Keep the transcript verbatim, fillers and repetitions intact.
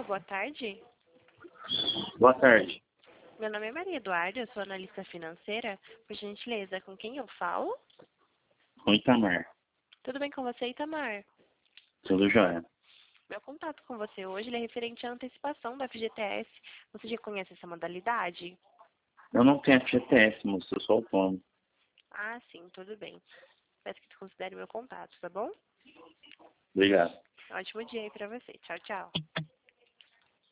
boa tarde. Boa tarde. Meu nome é Maria Eduarda, eu sou analista financeira. Por gentileza, com quem eu falo? Com Itamar. Tudo bem com você, Itamar? Tudo jóia. Meu contato com você hoje ele é referente à antecipação da F G T S. Você já conhece essa modalidade? Eu não tenho F G T S, moço, eu sou autônomo. Ah, sim, tudo bem. Peço que você considere meu contato, tá bom? Obrigado. Ótimo dia aí pra você. Tchau, tchau.